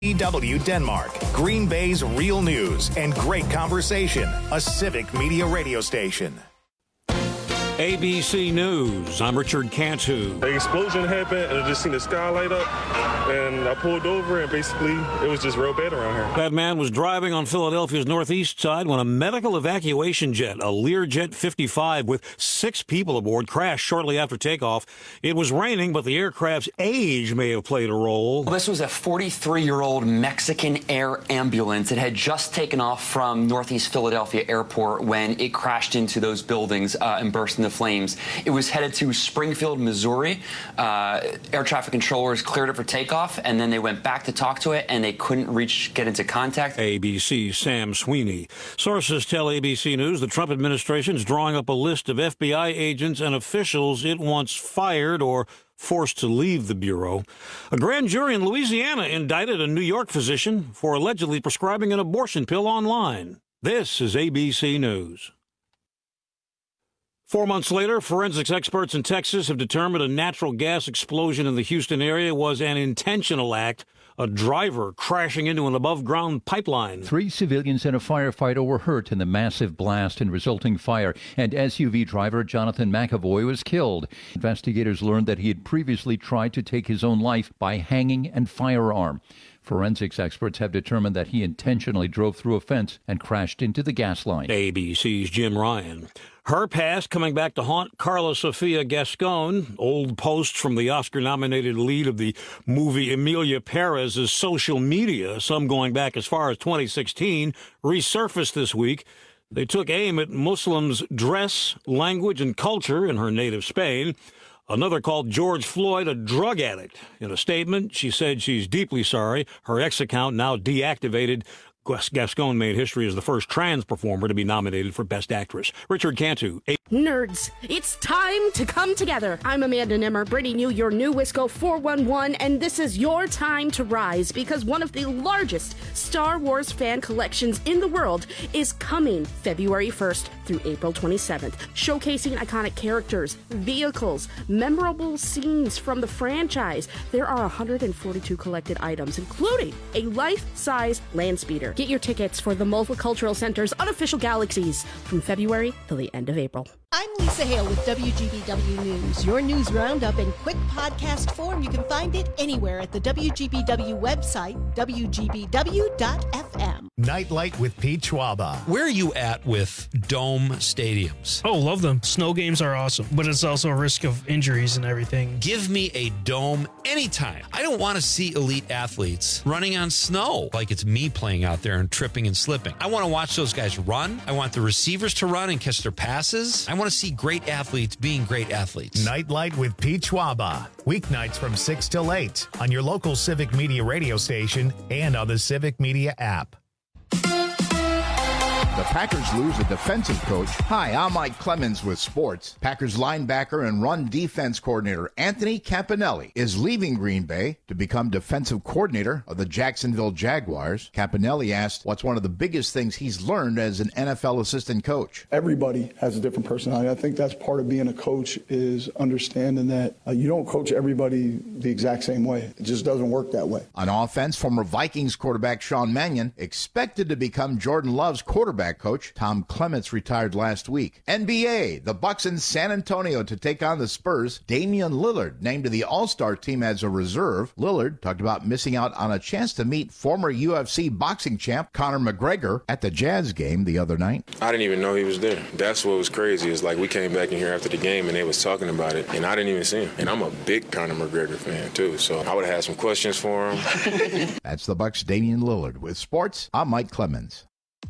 EW Denmark, Green Bay's real news and great conversation. A Civic Media radio station. ABC News. I'm Richard Cantu. The explosion happened, and I just seen the sky light up, and I pulled over, and basically, it was just real bad around here. That man was driving on Philadelphia's northeast side when a medical evacuation jet, a Learjet 55 with 6 people aboard, crashed shortly after takeoff. It was raining, but the aircraft's age may have played a role. Well, this was a 43-year-old Mexican air ambulance. It had just taken off from Northeast Philadelphia Airport when it crashed into those buildings and burst into flames. It was headed to Springfield, Missouri. Air traffic controllers cleared it for takeoff, and then they went back to talk to it, and they couldn't get into contact. ABC's Sam Sweeney. Sources tell ABC News the Trump administration is drawing up a list of FBI agents and officials it wants fired or forced to leave the Bureau. A grand jury in Louisiana indicted a New York physician for allegedly prescribing an abortion pill online. This is ABC News. 4 months later, forensics experts in Texas have determined a natural gas explosion in the Houston area was an intentional act, a driver crashing into an above-ground pipeline. 3 civilians and a firefighter were hurt in the massive blast and resulting fire, and SUV driver Jonathan McAvoy was killed. Investigators learned that he had previously tried to take his own life by hanging and firearm. Forensics experts have determined that he intentionally drove through a fence and crashed into the gas line. ABC's Jim Ryan. Her past coming back to haunt Carla Sofia Gascon. Old posts from the Oscar-nominated lead of the movie Emilia Perez's social media, some going back as far as 2016, resurfaced this week. They took aim at Muslims' dress, language, and culture in her native Spain. Another called George Floyd a drug addict. In a statement, she said she's deeply sorry. Her ex-account now deactivated. Gascon made history as the first trans performer to be nominated for Best Actress. Richard Cantu. Nerds, it's time to come together. I'm Amanda Nimmer, bringing you your new Wisco 411, and this is your time to rise because one of the largest Star Wars fan collections in the world is coming February 1st through April 27th, showcasing iconic characters, vehicles, memorable scenes from the franchise. There are 142 collected items, including a life-size land speeder. Get your tickets for the Multicultural Center's unofficial Galaxies from February till the end of April. I'm Lisa Hale with WGBW News. Your news roundup in quick podcast form. You can find it anywhere at the WGBW website, WGBW.FM. Nightlight with Pete Schwaba. Where are you at with dome stadiums? Oh, love them. Snow games are awesome, but it's also a risk of injuries and everything. Give me a dome anytime. I don't want to see elite athletes running on snow like it's me playing out there and tripping and slipping. I want to watch those guys run. I want the receivers to run and catch their passes. I want to see great athletes being great athletes. Nightlight with Pete Schwaba. Weeknights from 6 till 8 on your local Civic Media radio station and on the Civic Media app. The Packers lose a defensive coach. Hi, I'm Mike Clemens with sports. Packers linebacker and run defense coordinator Anthony Campanelli is leaving Green Bay to become defensive coordinator of the Jacksonville Jaguars. Campanelli asked what's one of the biggest things he's learned as an NFL assistant coach. Everybody has a different personality. I think that's part of being a coach is understanding that you don't coach everybody the exact same way. It just doesn't work that way. On offense, former Vikings quarterback Sean Mannion expected to become Jordan Love's quarterback coach. Tom Clements retired last week. NBA, the Bucks in San Antonio to take on the Spurs. Damian Lillard named to the All-Star team as a reserve. Lillard talked about missing out on a chance to meet former UFC boxing champ Conor McGregor at the Jazz game the other night. I didn't even know he was there. That's what was crazy. Is like we came back in here after the game and they was talking about it, and I didn't even see him. And I'm a big Conor McGregor fan too, so I would have had some questions for him. That's the Bucks' Damian Lillard. With sports, I'm Mike Clemens.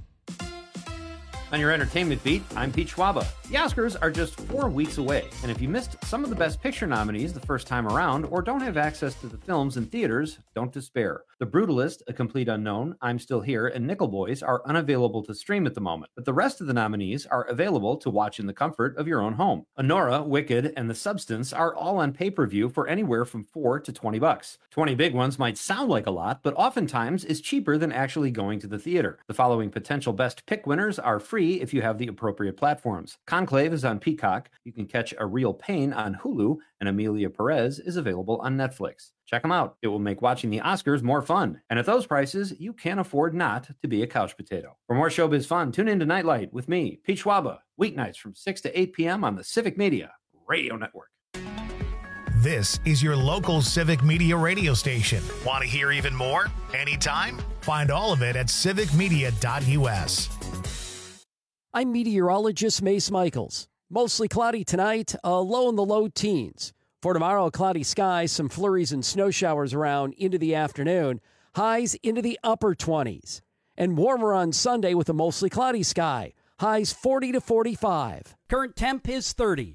On your entertainment beat, I'm Pete Schwaba. The Oscars are just 4 weeks away, and if you missed some of the Best Picture nominees the first time around or don't have access to the films in theaters, don't despair. The Brutalist, A Complete Unknown, I'm Still Here, and Nickel Boys are unavailable to stream at the moment, but the rest of the nominees are available to watch in the comfort of your own home. Honora, Wicked, and The Substance are all on pay-per-view for anywhere from $4 to $20. 20 big ones might sound like a lot, but oftentimes is cheaper than actually going to the theater. The following potential Best Pick winners are free if you have the appropriate platforms. Conclave is on Peacock. You can catch A Real Pain on Hulu, and Emilia Perez is available on Netflix. Check them out. It will make watching the Oscars more fun. And at those prices, you can't afford not to be a couch potato. For more showbiz fun, tune in to Nightlight with me, Pete Schwaba, weeknights from 6 to 8 p.m. on the Civic Media Radio Network. This is your local Civic Media radio station. Want to hear even more? Anytime? Find all of it at civicmedia.us. I'm meteorologist Mace Michaels. Mostly cloudy tonight, a low in the low teens. For tomorrow, cloudy skies, some flurries and snow showers around into the afternoon. Highs into the upper 20s. And warmer on Sunday with a mostly cloudy sky. Highs 40 to 45. Current temp is 30.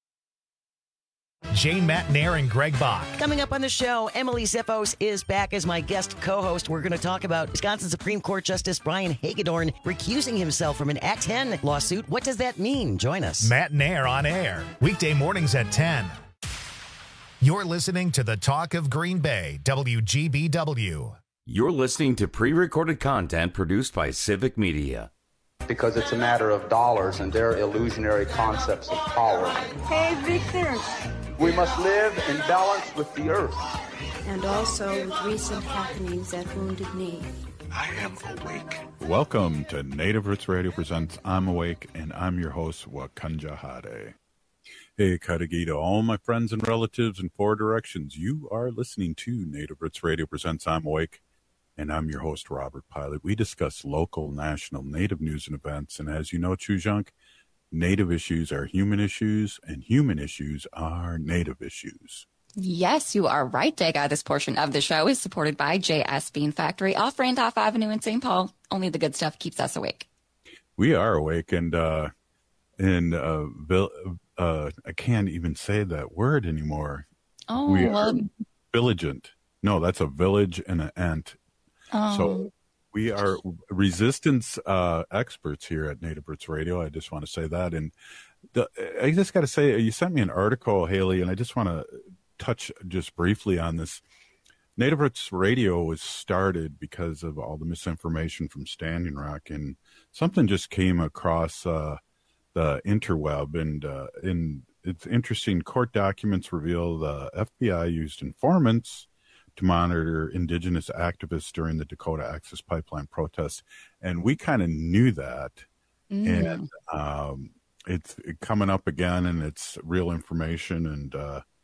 Jane Matnair and Greg Bach. Coming up on the show, Emily Zippos is back as my guest co-host. We're going to talk about Wisconsin Supreme Court Justice Brian Hagedorn recusing himself from an Act 10 lawsuit. What does that mean? Join us. Matnair on air, weekday mornings at 10. You're listening to the Talk of Green Bay, WGBW. You're listening to pre-recorded content produced by Civic Media. Because it's a matter of dollars and their illusionary concepts of power. Hey, Victor. We must live in balance with the earth. And also with recent happenings at Wounded Knee. I am awake. Welcome to Native Roots Radio Presents I'm Awake, and I'm your host, Wakanja Hade. Hey, Kadagi to all my friends and relatives in four directions. You are listening to Native Roots Radio Presents I'm Awake, and I'm your host, Robert Pilot. We discuss local, national, Native news and events, and as you know, Chujunk, Native issues are human issues, and human issues are Native issues. Yes, you are right, Dega. This portion of the show is supported by JS Bean Factory off Randolph Avenue in St. Paul. Only the good stuff keeps us awake. We are awake, and I can't even say that word anymore. Oh, we are vigilant. No, that's a village and an ant. Oh. So we are resistance experts here at Native Roots Radio. I just want to say that. And I just got to say, you sent me an article, Haley, and I just want to touch just briefly on this. Native Roots Radio was started because of all the misinformation from Standing Rock, and something just came across the interweb, and it's interesting. Court documents reveal the FBI used informants to monitor Indigenous activists during the Dakota Access Pipeline protests. And we kind of knew that. And it's coming up again, and it's real information. And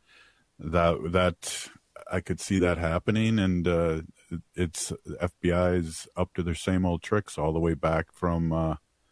that I could see that happening. And it's FBI's up to their same old tricks all the way back from,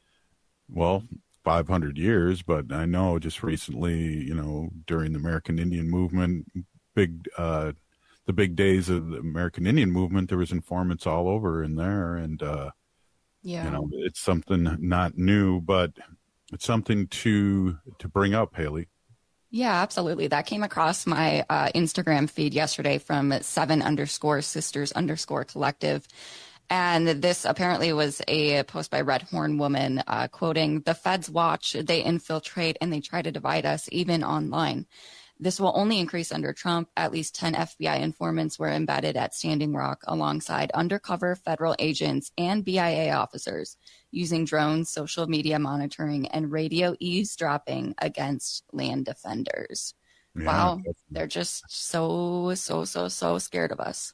500 years. But I know just recently, during the American Indian movement, the big days of the American Indian movement, there was informants all over in there. And, it's something not new, but it's something to bring up, Haley. Yeah, absolutely. That came across my Instagram feed yesterday from 7_sisters_collective. And this apparently was a post by Red Horn Woman quoting, "The feds watch, they infiltrate, and they try to divide us, even online. This will only increase under Trump. At least 10 FBI informants were embedded at Standing Rock alongside undercover federal agents and BIA officers using drones, social media monitoring, and radio eavesdropping against land defenders." Yeah, wow. They're just so scared of us.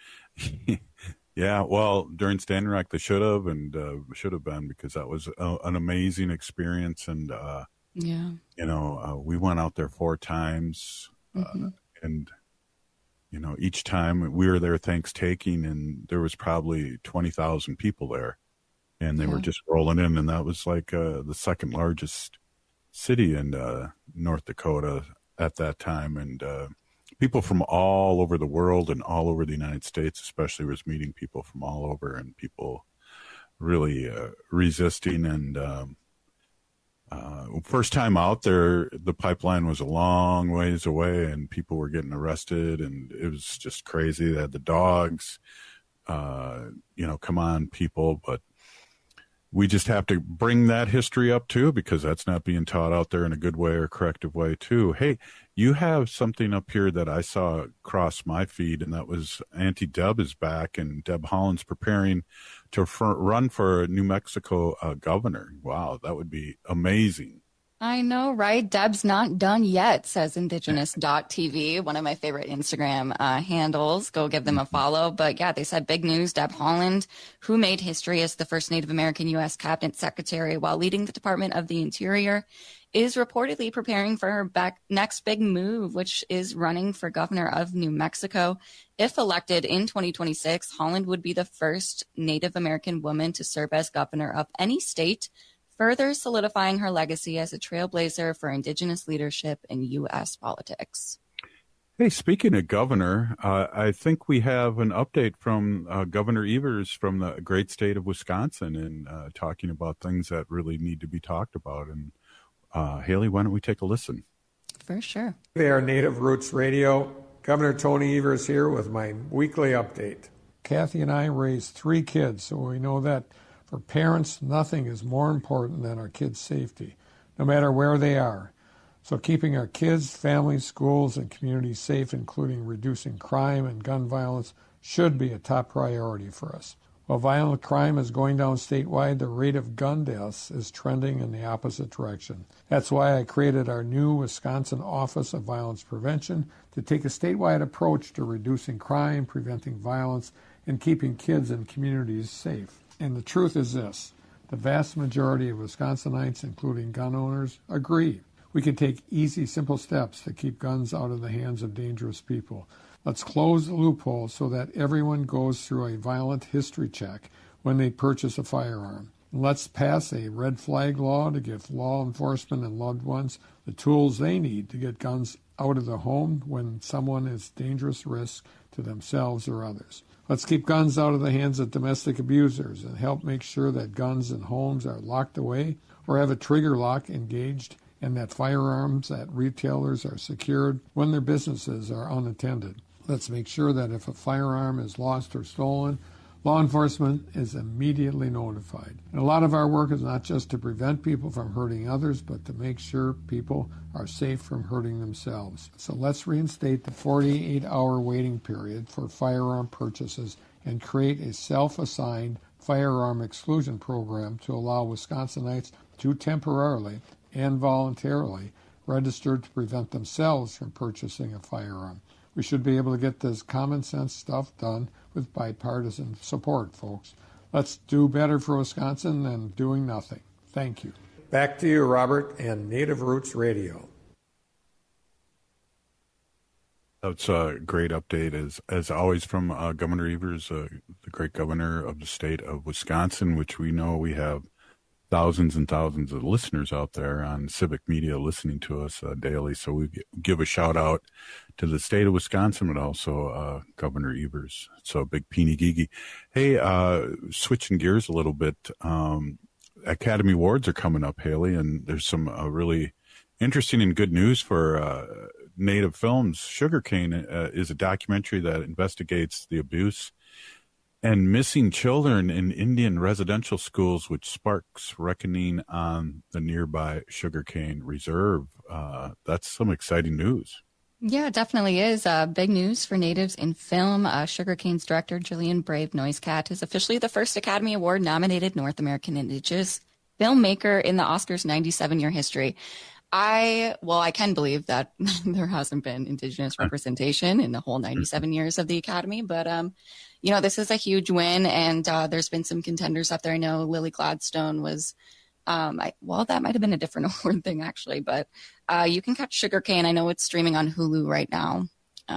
Yeah, well, during Standing Rock, they should have been, because that was an amazing experience. And, we went out there 4 times, and, each time we were there Thanksgiving, and there was probably 20,000 people there, and they were just rolling in. And that was like the second largest city in North Dakota at that time. And people from all over the world and all over the United States especially was meeting people from all over, and people really resisting. And first time out there, the pipeline was a long ways away, and people were getting arrested, and it was just crazy. They had the dogs, come on, people. But we just have to bring that history up too, because that's not being taught out there in a good way or corrective way too. Hey, you have something up here that I saw cross my feed, and that was Auntie Deb is back, and Deb Haaland's preparing to run for New Mexico governor. Wow, that would be amazing. I know, right? Deb's not done yet, says Indigenous.tv, one of my favorite Instagram handles. Go give them a follow. But yeah, they said big news. Deb Haaland, who made history as the first Native American U.S. cabinet secretary while leading the Department of the Interior, is reportedly preparing for her next big move, which is running for governor of New Mexico. If elected in 2026, Haaland would be the first Native American woman to serve as governor of any state, further solidifying her legacy as a trailblazer for Indigenous leadership in U.S. politics. Hey, speaking of governor, I think we have an update from Governor Evers from the great state of Wisconsin and talking about things that really need to be talked about. And Haley, why don't we take a listen? For sure. They are Native Roots Radio. Governor Tony Evers here with my weekly update. Kathy and I raised 3 kids, so we know that for parents, nothing is more important than our kids' safety, no matter where they are. So keeping our kids, families, schools, and communities safe, including reducing crime and gun violence, should be a top priority for us. While violent crime is going down statewide, the rate of gun deaths is trending in the opposite direction. That's why I created our new Wisconsin Office of Violence Prevention to take a statewide approach to reducing crime, preventing violence, and keeping kids and communities safe. And the truth is this: the vast majority of Wisconsinites, including gun owners, agree. We can take easy, simple steps to keep guns out of the hands of dangerous people. Let's close the loophole so that everyone goes through a violent history check when they purchase a firearm. Let's pass a red flag law to give law enforcement and loved ones the tools they need to get guns out of the home when someone is dangerous risk to themselves or others. Let's keep guns out of the hands of domestic abusers and help make sure that guns in homes are locked away or have a trigger lock engaged, and that firearms at retailers are secured when their businesses are unattended. Let's make sure that if a firearm is lost or stolen, law enforcement is immediately notified. And a lot of our work is not just to prevent people from hurting others, but to make sure people are safe from hurting themselves. So let's reinstate the 48-hour waiting period for firearm purchases and create a self-assigned firearm exclusion program to allow Wisconsinites to temporarily and voluntarily register to prevent themselves from purchasing a firearm. We should be able to get this common sense stuff done with bipartisan support, folks. Let's do better for Wisconsin than doing nothing. Thank you. Back to you, Robert, and Native Roots Radio. That's a great update, as always, from Governor Evers, the great governor of the state of Wisconsin, which we know we have thousands and thousands of listeners out there on civic media listening to us daily. So we give a shout out to the state of Wisconsin, but also Governor Evers. So big Peeny Gigi. Hey, switching gears a little bit, Academy Awards are coming up, Haley, and there's some really interesting and good news for Native films. Sugarcane is a documentary that investigates the abuse and missing children in Indian residential schools, which sparks reckoning on the nearby Sugarcane Reserve. That's some exciting news. Yeah, it definitely is. Big news for Natives in film. Sugarcane's director, Julian Brave Noisecat, is officially the first Academy Award nominated North American Indigenous filmmaker in the Oscars' 97-year history. I can believe that there hasn't been Indigenous representation in the whole 97 years of the Academy, but this is a huge win, and there's been some contenders up there. I know Lily Gladstone was, that might have been a different award thing actually, but you can catch Sugarcane. I know it's streaming on Hulu right now.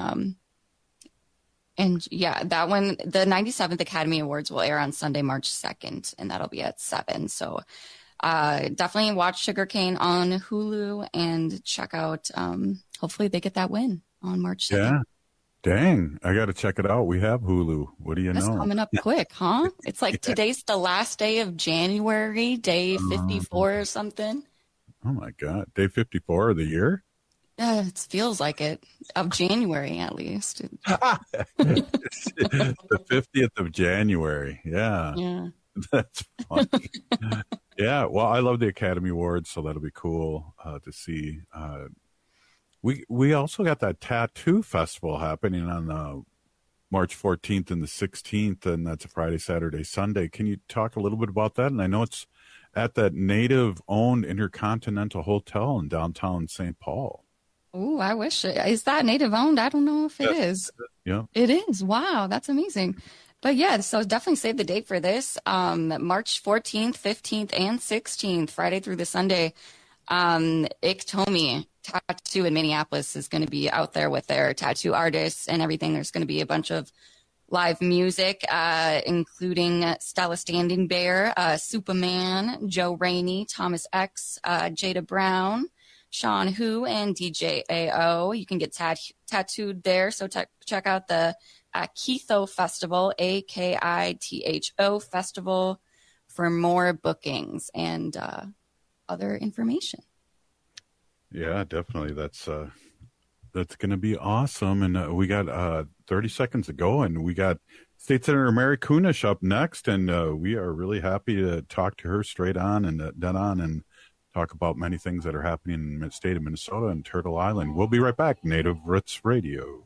And yeah, that one, the 97th Academy Awards will air on Sunday, March 2nd, and that'll be at 7. So definitely watch Sugarcane on Hulu and check out, hopefully they get that win on March 2nd. Yeah. Dang, I got to check it out. We have Hulu. What do you That's know? Coming up quick, huh? It's like today's the last day of January, day 54 or something. Oh my God. Day 54 of the year? It feels like it. Of January, at least. The 50th of January. Yeah. Yeah. That's funny. Yeah. Well, I love the Academy Awards, so that'll be cool to see. We also got that tattoo festival happening on March 14th and the 16th, and that's a Friday, Saturday, Sunday. Can you talk a little bit about that? And I know it's at that Native-owned Intercontinental Hotel in downtown St. Paul. Ooh, I wish is that Native owned? I don't know if it is. Yeah, it is. Wow, that's amazing. But yeah, so definitely save the date for this. March 14th, 15th, and 16th, Friday through the Sunday. Iktomi Tattoo in Minneapolis is going to be out there with their tattoo artists and everything. There's going to be a bunch of live music, including Stella Standing Bear, Superman, Joe Rainey, Thomas X, Jada Brown, Sean Hu, and DJ AO. You can get tattooed there, so check out the Akitho Festival, AKITHO Festival, for more bookings and other information. Yeah, definitely. That's going to be awesome. And we got 30 seconds to go, and we got State Senator Mary Kunesh up next, and we are really happy to talk to her straight on and dead on and talk about many things that are happening in the state of Minnesota and Turtle Island. We'll be right back. Native Roots Radio.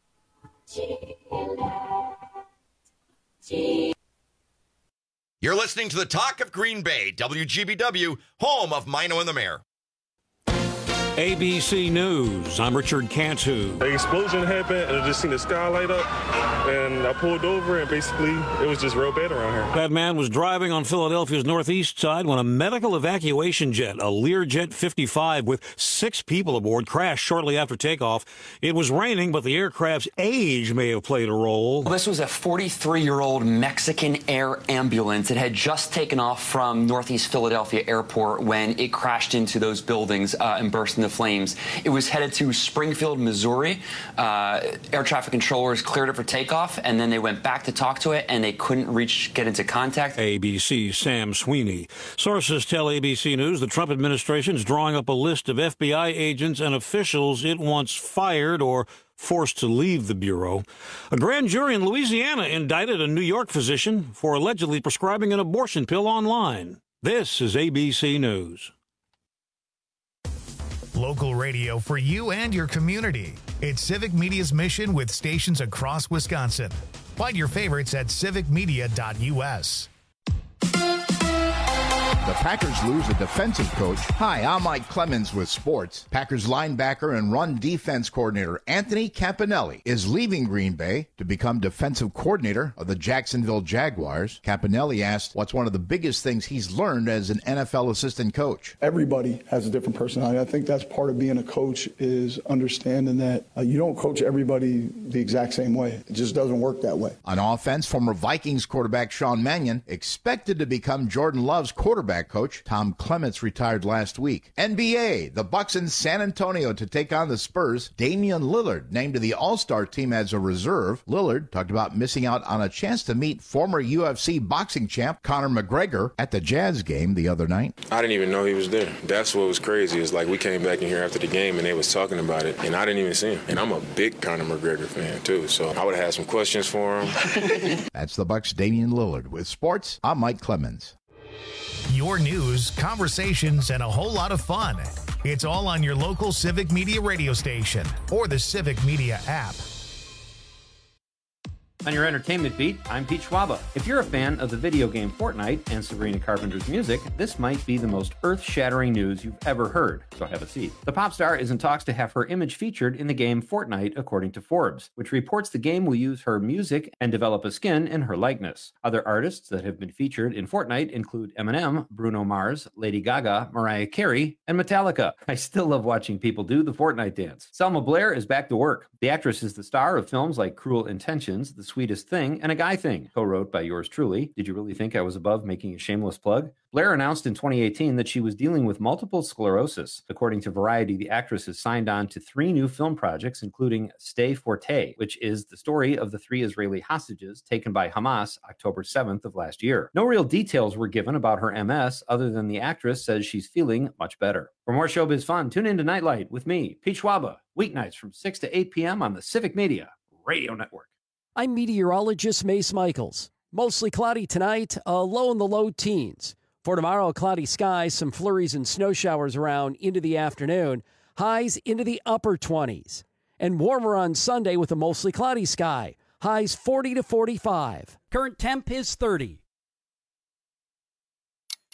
You're listening to the Talk of Green Bay, WGBW, home of Mino and the Mayor. ABC News. I'm Richard Cantu. The explosion happened, and I just seen the sky light up, and I pulled over, and basically, it was just real bad around here. That man was driving on Philadelphia's northeast side when a medical evacuation jet, a Learjet 55 with 6 people aboard, crashed shortly after takeoff. It was raining, but the aircraft's age may have played a role. Well, this was a 43-year-old Mexican air ambulance. It had just taken off from northeast Philadelphia airport when it crashed into those buildings and burst into flames. It was headed to Springfield, Missouri. Air traffic controllers cleared it for takeoff, and then they went back to talk to it, and they couldn't get into contact. ABC's Sam Sweeney. Sources tell ABC News the Trump administration is drawing up a list of FBI agents and officials it wants fired or forced to leave the Bureau. A grand jury in Louisiana indicted a New York physician for allegedly prescribing an abortion pill online. This is ABC News. Local radio for you and your community. It's Civic Media's mission with stations across Wisconsin. Find your favorites at civicmedia.us. The Packers lose a defensive coach. Hi, I'm Mike Clemens with sports. Packers linebacker and run defense coordinator Anthony Campanelli is leaving Green Bay to become defensive coordinator of the Jacksonville Jaguars. Campanelli asked what's one of the biggest things he's learned as an NFL assistant coach. Everybody has a different personality. I think that's part of being a coach is understanding that you don't coach everybody the exact same way. It just doesn't work that way. On offense, former Vikings quarterback Sean Mannion expected to become Jordan Love's quarterback coach. Tom Clements retired last week. NBA, the Bucks in San Antonio to take on the Spurs. Damian Lillard named to the All-Star team as a reserve. Lillard talked about missing out on a chance to meet former UFC boxing champ Conor McGregor at the Jazz game the other night. I didn't even know he was there. That's what was crazy. It's like we came back in here after the game and they was talking about it, and I didn't even see him. And I'm a big Conor McGregor fan too, so I would have had some questions for him. That's the Bucks' Damian Lillard. With sports, I'm Mike Clemens. Your news, conversations, and a whole lot of fun. It's all on your local Civic Media radio station or the Civic Media app. On your entertainment beat, I'm Pete Schwaba. If you're a fan of the video game Fortnite and Sabrina Carpenter's music, this might be the most earth-shattering news you've ever heard, so have a seat. The pop star is in talks to have her image featured in the game Fortnite, according to Forbes, which reports the game will use her music and develop a skin in her likeness. Other artists that have been featured in Fortnite include Eminem, Bruno Mars, Lady Gaga, Mariah Carey, and Metallica. I still love watching people do the Fortnite dance. Selma Blair is back to work. The actress is the star of films like Cruel Intentions, The Sweetest Thing, and A Guy Thing, co-wrote by yours truly. Did you really think I was above making a shameless plug? Blair announced in 2018 that she was dealing with multiple sclerosis. According to Variety, the actress has signed on to 3 new film projects, including Stay Forte, which is the story of the 3 Israeli hostages taken by Hamas October 7th of last year. No real details were given about her MS, other than the actress says she's feeling much better. For more showbiz fun, tune in to Nightlight with me, Pete Schwaba, weeknights from 6 to 8 p.m. on the Civic Media Radio Network. I'm meteorologist Mace Michaels. Mostly cloudy tonight, a low in the low teens. For tomorrow, cloudy skies, some flurries and snow showers around into the afternoon. Highs into the upper 20s. And warmer on Sunday with a mostly cloudy sky. Highs 40 to 45. Current temp is 30.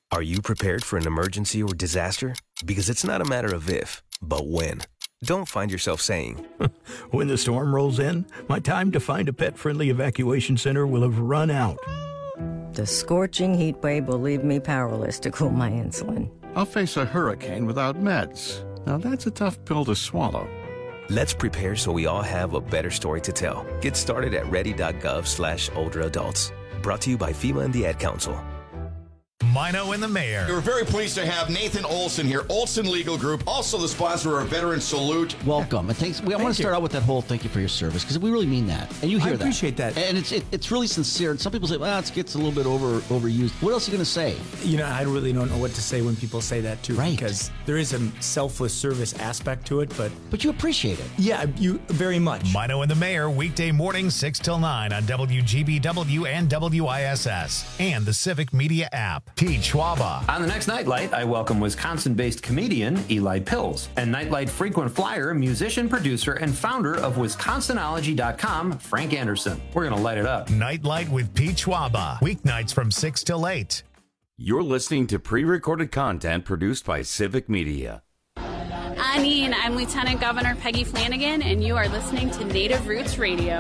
Are you prepared for an emergency or disaster? Because it's not a matter of if, but when. Don't find yourself saying, when the storm rolls in, my time to find a pet-friendly evacuation center will have run out. The scorching heat wave will leave me powerless to cool my insulin. I'll face a hurricane without meds. Now that's a tough pill to swallow. Let's prepare so we all have a better story to tell. Get started at ready.gov/older adults. Brought to you by FEMA and the Ad Council. Mino and the Mayor. We're very pleased to have Nathan Olson here, Olson Legal Group, also the sponsor of Veteran Salute. Welcome. I want to start out with that whole thank you for your service, because we really mean that. And you hear that. I appreciate that. And it's really sincere. And some people say, well, it gets a little bit overused. What else are you going to say? You know, I really don't know what to say when people say that, too. Right. Because there is a selfless service aspect to it, but you appreciate it. Yeah, you very much. Mino and the Mayor, weekday mornings 6 till 9 on WGBW and WISS and the Civic Media app. Pete Schwaba. On the next Nightlight, I welcome Wisconsin-based comedian Eli Pills and Nightlight frequent flyer, musician, producer, and founder of Wisconsinology.com, Frank Anderson. We're going to light it up. Nightlight with Pete Schwaba. Weeknights from 6 till 8. You're listening to pre-recorded content produced by Civic Media. I'm Lieutenant Governor Peggy Flanagan, and you are listening to Native Roots Radio.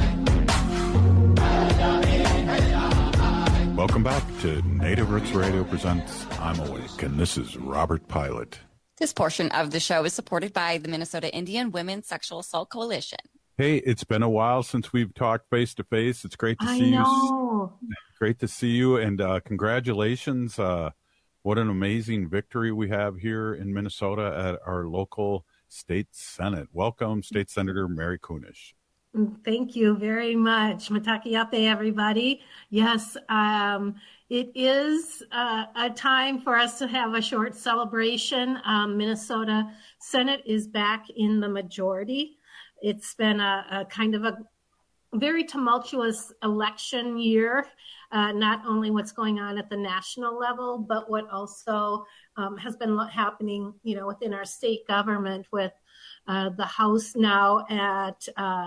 Welcome back to Native Roots Radio presents I'm Awake, and this is Robert Pilot. This portion of the show is supported by the Minnesota Indian Women's Sexual Assault Coalition. Hey, it's been a while since we've talked face to face. It's great to see you. Great to see you, and congratulations. What an amazing victory we have here in Minnesota at our local state senate. Welcome, State Senator Mary Kunesh. Thank you very much. Matakiape, everybody. Yes, it is a time for us to have a short celebration. Minnesota Senate is back in the majority. It's been a kind of a very tumultuous election year, not only what's going on at the national level, but what also has been happening, within our state government with the House now at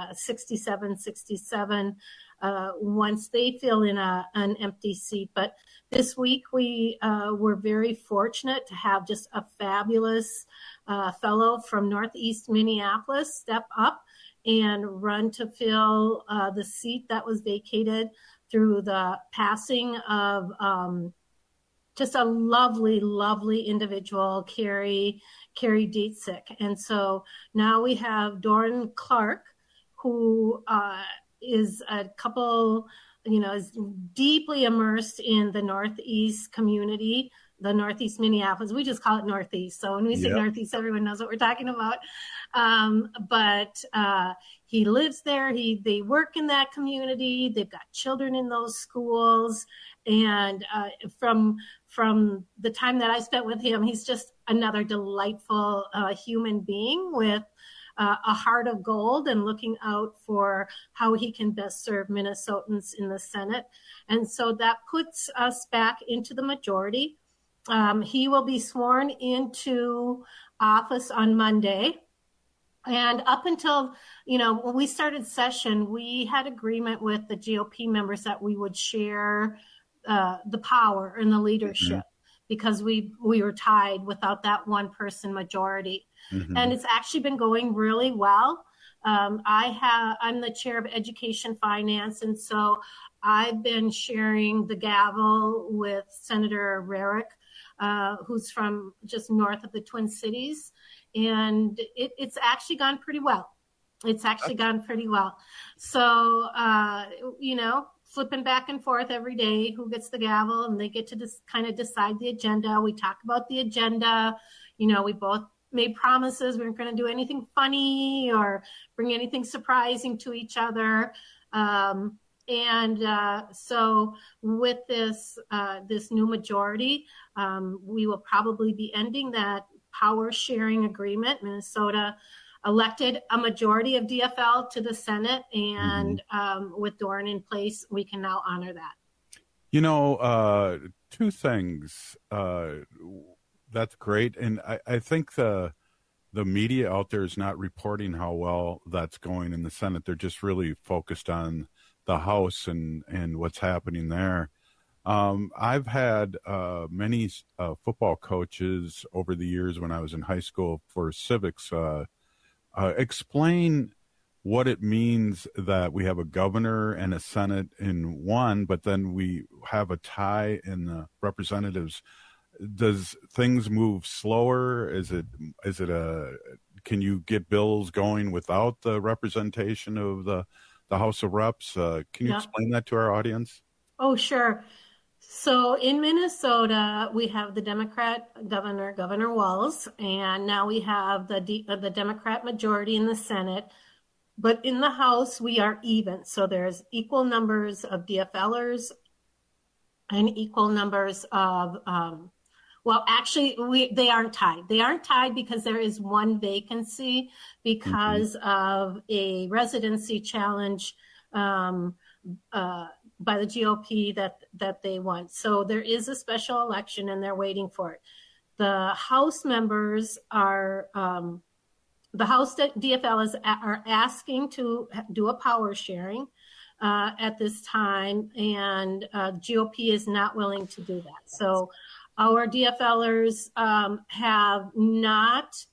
67, once they fill in an empty seat. But this week we were very fortunate to have just a fabulous fellow from Northeast Minneapolis step up and run to fill the seat that was vacated through the passing of just a lovely, lovely individual, Carrie Dietzig. And so now we have Doran Clark, who is a couple, is deeply immersed in the Northeast community, the Northeast Minneapolis. We just call it Northeast. So when we say Northeast, everyone knows what we're talking about. But he lives there. They work in that community. They've got children in those schools. And from the time that I spent with him, he's just another delightful human being with a heart of gold and looking out for how he can best serve Minnesotans in the Senate. And so that puts us back into the majority. He will be sworn into office on Monday. And up until, when we started session, we had agreement with the GOP members that we would share the power and the leadership because we were tied without that one person majority. And it's actually been going really well. I'm the chair of Education Finance, and so I've been sharing the gavel with Senator Rarick, who's from just north of the Twin Cities. And it's actually gone pretty well. So, flipping back and forth every day, who gets the gavel, and they get to just kind of decide the agenda. We talk about the agenda. We both made promises we weren't going to do anything funny or bring anything surprising to each other. So with this new majority, we will probably be ending that power sharing agreement. Minnesota elected a majority of DFL to the Senate, and with Doran in place, we can now honor that. Two things. That's great. And I think the media out there is not reporting how well that's going in the Senate. They're just really focused on the House and what's happening there. I've had many football coaches over the years when I was in high school for civics explain what it means that we have a governor and a Senate in one, but then we have a tie in the representatives. Does things move slower? Can you get bills going without the representation of the House of Reps? Can you explain that to our audience? Oh, sure. So in Minnesota, we have the Democrat governor, Governor Walz, and now we have the Democrat majority in the Senate. But in the House, we are even. So there's equal numbers of DFLers and equal numbers of, they aren't tied. They aren't tied because there is one vacancy because of a residency challenge by the GOP that they won. So there is a special election and they're waiting for it. The House members are, the House DFL are asking to do a power sharing at this time, and GOP is not willing to do that. So our DFLers have not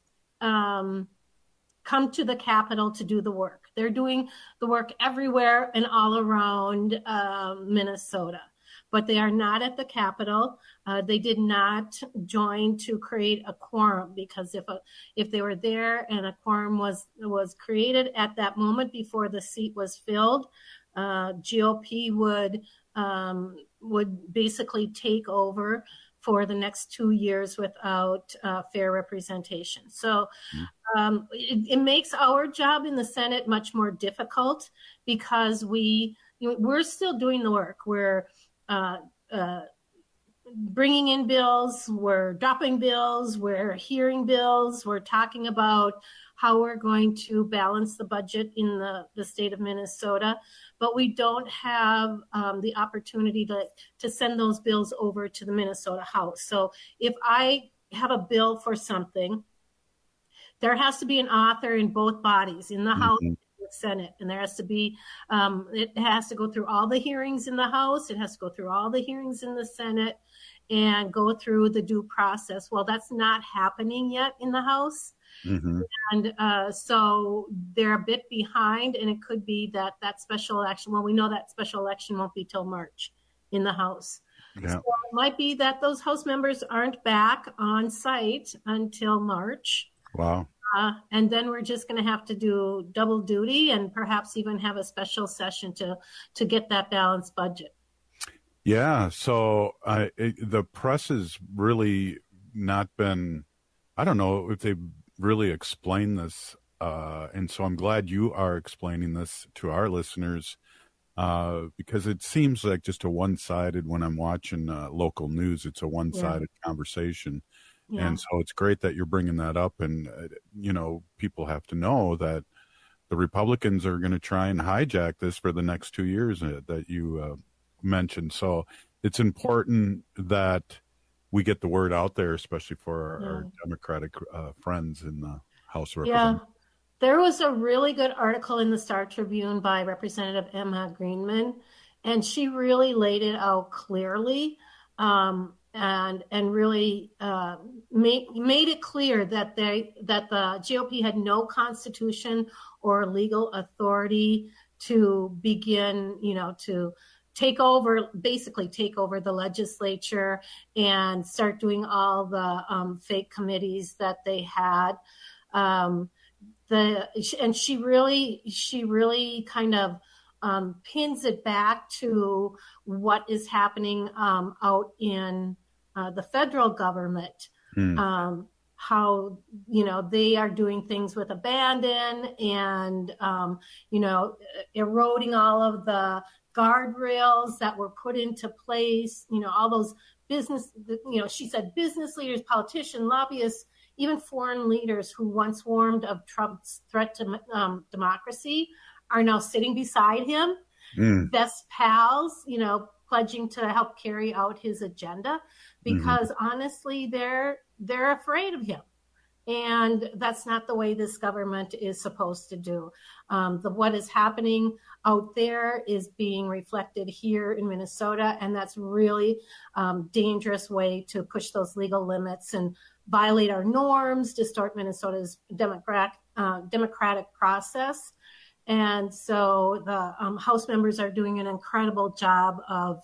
come to the Capitol to do the work. They're doing the work everywhere and all around Minnesota, but they are not at the Capitol. They did not join to create a quorum, because if they were there and a quorum was created at that moment before the seat was filled, GOP would basically take over for the next 2 years without fair representation. So it makes our job in the Senate much more difficult because we're still doing the work. We're bringing in bills, we're dropping bills, we're hearing bills, we're talking about how we're going to balance the budget in the state of Minnesota, but we don't have the opportunity to send those bills over to the Minnesota House. So if I have a bill for something, there has to be an author in both bodies, in the House and the Senate, and there has to be, it has to go through all the hearings in the House, it has to go through all the hearings in the Senate, and go through the due process. Well, that's not happening yet in the House. And so they're a bit behind, and it could be that special election. Well, we know that special election won't be till March in the House. So it might be that those House members aren't back on site until March. Wow. And then we're just going to have to do double duty and perhaps even have a special session to get that balanced budget. Yeah. So the press has really not been, I don't know if they've really explained this. And so I'm glad you are explaining this to our listeners, because it seems like just a one-sided, when I'm watching local news, it's a one-sided conversation. Yeah. And so it's great that you're bringing that up. And, people have to know that the Republicans are going to try and hijack this for the next 2 years that you mentioned. So it's important that we get the word out there, especially for our Democratic friends in the House of Representatives. Yeah, there was a really good article in the Star Tribune by Representative Emma Greenman, and she really laid it out clearly, and really made it clear that the GOP had no constitution or legal authority to begin, to basically take over the legislature and start doing all the fake committees that they had. And she really kind of pins it back to what is happening out in the federal government. How, they are doing things with abandon and, eroding all of the guardrails that were put into place, all those business, she said business leaders, politicians, lobbyists, even foreign leaders who once warned of Trump's threat to democracy are now sitting beside him, best pals, pledging to help carry out his agenda, because honestly, they're afraid of him. And that's not the way this government is supposed to do. What is happening out there is being reflected here in Minnesota, and that's really dangerous way to push those legal limits and violate our norms, distort Minnesota's democratic process. And so the House members are doing an incredible job of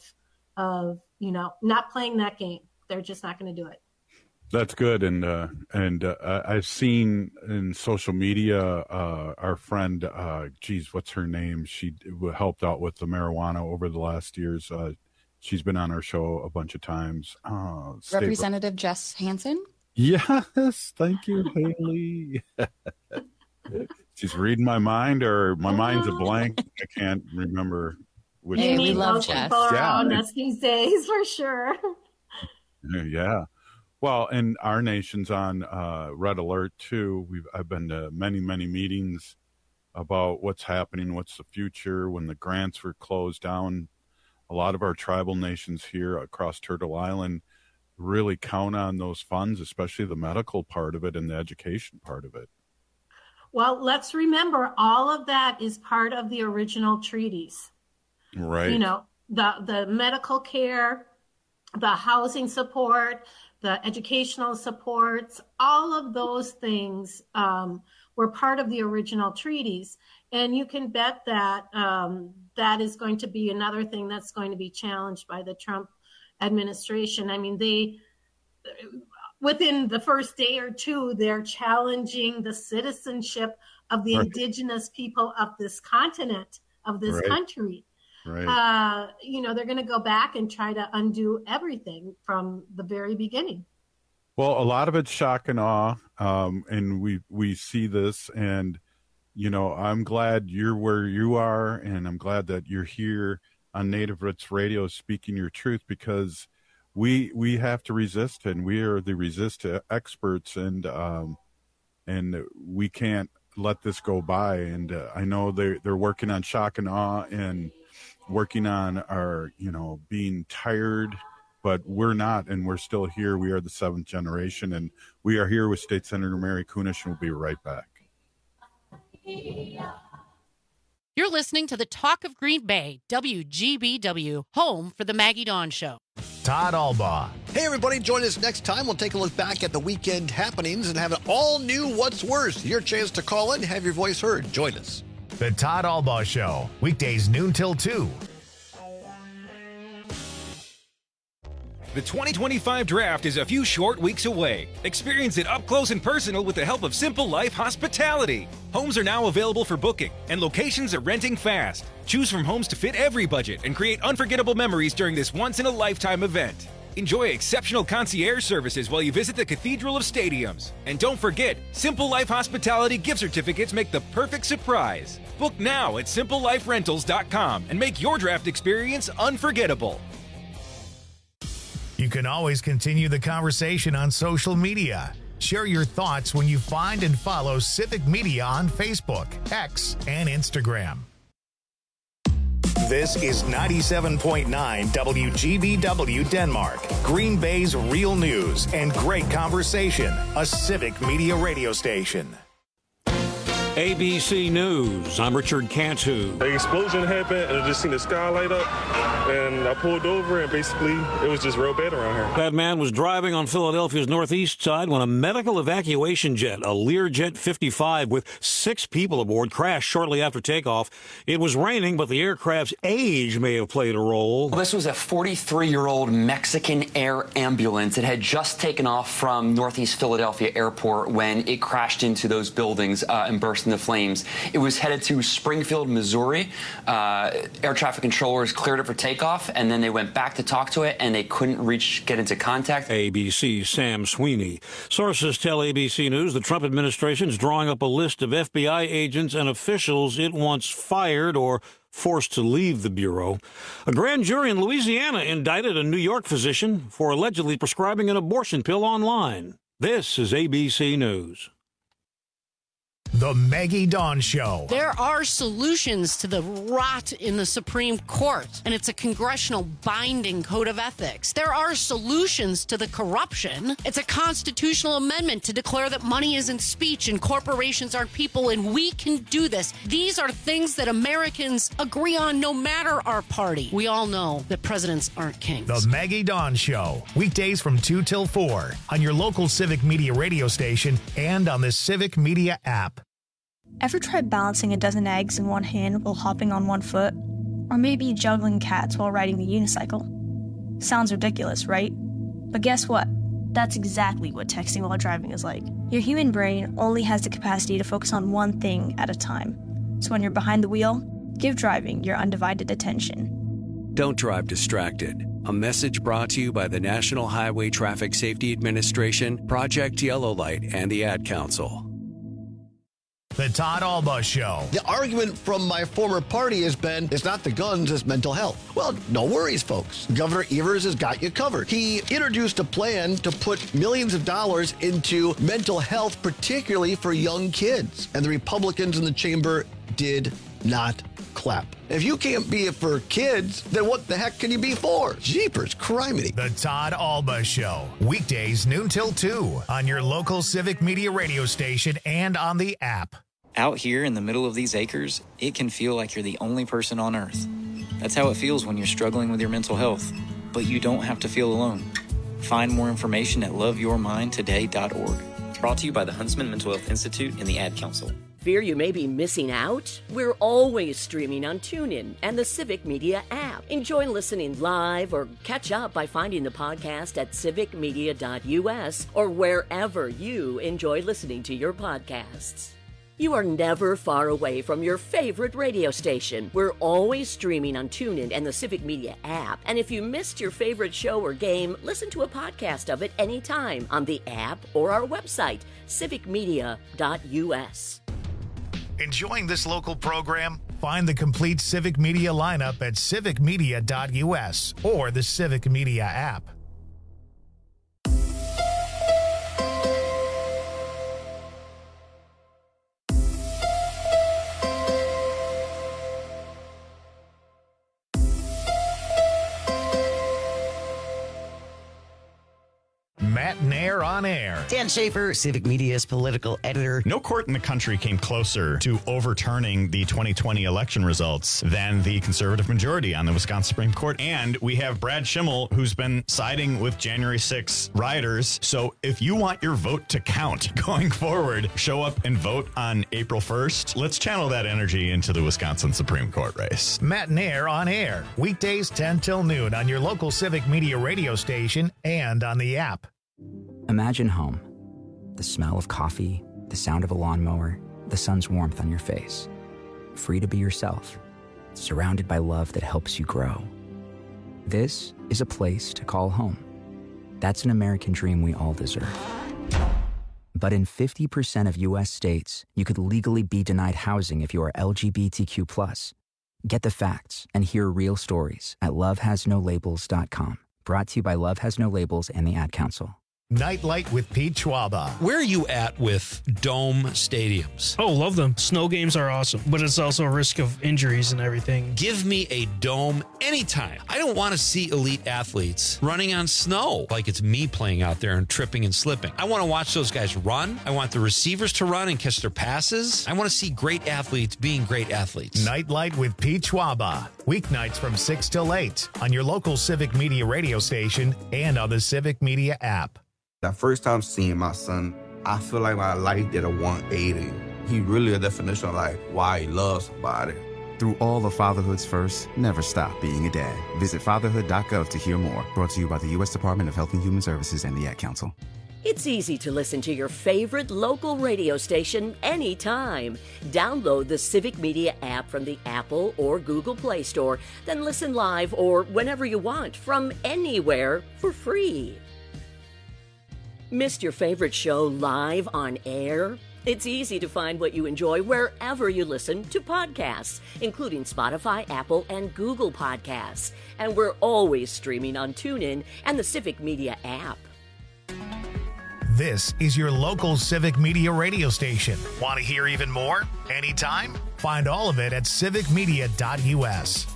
not playing that game. They're just not going to do it. That's good, and I've seen in social media our friend, what's her name? She helped out with the marijuana over the last years. She's been on our show a bunch of times. Representative Jess Hansen? Yes, thank you, Haley. She's reading my mind, or my mind's a blank. I can't remember which. Hey, we love Jess. Around us these days, for sure. Yeah. Well, and our nation's on red alert too. I've been to many meetings about what's happening, what's the future. When the grants were closed down, a lot of our tribal nations here across Turtle Island really count on those funds, especially the medical part of it and the education part of it. Well, let's remember all of that is part of the original treaties. Right. The medical care, the housing support, the educational supports, all of those things were part of the original treaties. And you can bet that that is going to be another thing that's going to be challenged by the Trump administration. I mean, within the first day or two, they're challenging the citizenship of the indigenous people of this continent, of this country. Right. They're going to go back and try to undo everything from the very beginning. Well, a lot of it's shock and awe, and we see this, and I'm glad you're where you are, and I'm glad that you're here on Native Roots Radio speaking your truth, because we have to resist, and we are the resist experts, and we can't let this go by. And I know they're working on shock and awe and working on our, being tired, but we're not, and we're still here. We are the seventh generation, and we are here with State Senator Mary Kunesh, and we'll be right back. You're listening to the Talk of Green Bay, WGBW, home for the Maggie Dawn Show. Todd Albaugh. Hey, everybody, join us next time. We'll take a look back at the weekend happenings and have an all-new What's Worse. Your chance to call in, have your voice heard. Join us. The Todd Albaugh Show, weekdays noon till 2. The 2025 draft is a few short weeks away. Experience it up close and personal with the help of Simple Life Hospitality. Homes are now available for booking, and locations are renting fast. Choose from homes to fit every budget and create unforgettable memories during this once-in-a-lifetime event. Enjoy exceptional concierge services while you visit the Cathedral of Stadiums. And don't forget, Simple Life Hospitality gift certificates make the perfect surprise. Book now at simpleliferentals.com and make your draft experience unforgettable. You can always continue the conversation on social media. Share your thoughts when you find and follow Civic Media on Facebook, X, and Instagram. This is 97.9 WGBW Denmark, Green Bay's real news and great conversation, a Civic Media radio station. ABC News. I'm Richard Cantu. The explosion happened, and I just seen the sky light up, and I pulled over, and basically, it was just real bad around here. That man was driving on Philadelphia's northeast side when a medical evacuation jet, a Learjet 55 with 6 people aboard, crashed shortly after takeoff. It was raining, but the aircraft's age may have played a role. Well, this was a 43-year-old Mexican air ambulance. It had just taken off from northeast Philadelphia airport when it crashed into those buildings and burst into flames. It was headed to Springfield, Missouri. Air traffic controllers cleared it for takeoff, and then they went back to talk to it, and they couldn't get into contact. ABC's Sam Sweeney. Sources tell ABC News the Trump administration is drawing up a list of FBI agents and officials it wants fired or forced to leave the Bureau. A grand jury in Louisiana indicted a New York physician for allegedly prescribing an abortion pill online. This is ABC News. The Maggie Dawn Show. There are solutions to the rot in the Supreme Court, and it's a congressional binding code of ethics. There are solutions to the corruption. It's a constitutional amendment to declare that money isn't speech and corporations aren't people, and we can do this. These are things that Americans agree on no matter our party. We all know that presidents aren't kings. The Maggie Dawn Show. Weekdays from 2 till 4 on your local Civic Media radio station and on the Civic Media app. Ever tried balancing a dozen eggs in one hand while hopping on one foot? Or maybe juggling cats while riding the unicycle? Sounds ridiculous, right? But guess what? That's exactly what texting while driving is like. Your human brain only has the capacity to focus on one thing at a time. So when you're behind the wheel, give driving your undivided attention. Don't drive distracted. A message brought to you by the National Highway Traffic Safety Administration, Project Yellow Light, and the Ad Council. The Todd Alba Show. The argument from my former party has been, it's not the guns, it's mental health. Well, no worries, folks. Governor Evers has got you covered. He introduced a plan to put millions of dollars into mental health, particularly for young kids. And the Republicans in the chamber did not clap. If you can't be it for kids, then what the heck can you be for? Jeepers criminy. The Todd Alba Show. Weekdays noon till 2 on your local Civic Media radio station and on the app. Out here in the middle of these acres, it can feel like you're the only person on earth. That's how it feels when you're struggling with your mental health. But you don't have to feel alone. Find more information at loveyourmindtoday.org. Brought to you by the Huntsman Mental Health Institute and the Ad Council. Fear you may be missing out? We're always streaming on TuneIn and the Civic Media app. Enjoy listening live or catch up by finding the podcast at civicmedia.us or wherever you enjoy listening to your podcasts. You are never far away from your favorite radio station. We're always streaming on TuneIn and the Civic Media app. And if you missed your favorite show or game, listen to a podcast of it anytime on the app or our website, civicmedia.us. Enjoying this local program? Find the complete Civic Media lineup at civicmedia.us or the Civic Media app. Matt Nair on air. Dan Schaefer, Civic Media's political editor. No court in the country came closer to overturning the 2020 election results than the conservative majority on the Wisconsin Supreme Court. And we have Brad Schimmel, who's been siding with January 6 rioters. So if you want your vote to count going forward, show up and vote on April 1st. Let's channel that energy into the Wisconsin Supreme Court race. Matt Nair on air. Weekdays 10 till noon on your local Civic Media radio station and on the app. Imagine home. The smell of coffee, the sound of a lawnmower, the sun's warmth on your face. Free to be yourself, surrounded by love that helps you grow. This is a place to call home. That's an American dream we all deserve. But in 50% of U.S. states, you could legally be denied housing if you are LGBTQ+. Get the facts and hear real stories at lovehasnolabels.com. Brought to you by Love Has No Labels and the Ad Council. Nightlight with Pete Schwaba. Where are you at with dome stadiums? Oh, love them. Snow games are awesome, but it's also a risk of injuries and everything. Give me a dome anytime. I don't want to see elite athletes running on snow like it's me playing out there and tripping and slipping. I want to watch those guys run. I want the receivers to run and catch their passes. I want to see great athletes being great athletes. Nightlight with Pete Schwaba. Weeknights from 6 till 8 on your local Civic Media radio station and on the Civic Media app. That first time seeing my son, I feel like my life did a 180. He really a definition of like why he loves somebody. Through all of fatherhood's first, never stop being a dad. Visit fatherhood.gov to hear more. Brought to you by the U.S. Department of Health and Human Services and the Ad Council. It's easy to listen to your favorite local radio station anytime. Download the Civic Media app from the Apple or Google Play Store, then listen live or whenever you want from anywhere for free. Missed your favorite show live on air? It's easy to find what you enjoy wherever you listen to podcasts, including Spotify, Apple, and Google Podcasts. And we're always streaming on TuneIn and the Civic Media app. This is your local Civic Media radio station. Want to hear even more? Anytime? Find all of it at civicmedia.us.